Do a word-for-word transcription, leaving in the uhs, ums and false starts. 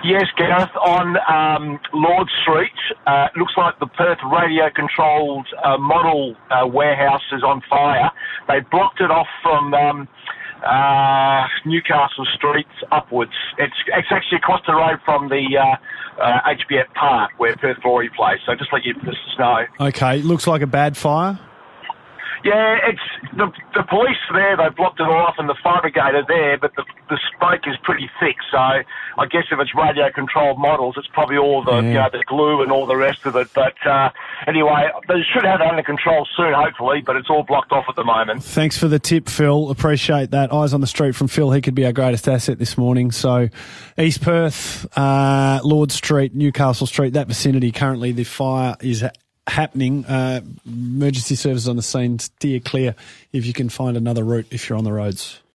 Yes, Gareth, on um, Lord Street. Uh, looks like the Perth radio-controlled uh, model uh, warehouse is on fire. They blocked it off from um, uh, Newcastle Street upwards. It's it's actually across the road from the uh, uh, H B F Park where Perth Glory plays, so just let you just know. Okay, looks like a bad fire. Yeah, it's the the police are there. They blocked it all off, and the fire brigade are there. But the the smoke is pretty thick, so I guess if it's radio controlled models, it's probably all the Yeah. you know the glue and all the rest of it. But uh, anyway, they should have it under control soon, hopefully. But it's all blocked off at the moment. Thanks for the tip, Phil. Appreciate that. Eyes on the street from Phil. He could be our greatest asset this morning. So, East Perth, uh, Lord Street, Newcastle Street, that vicinity. Currently, the fire is happening. Uh, emergency services on the scene. Steer clear if you can find another route if you're on the roads.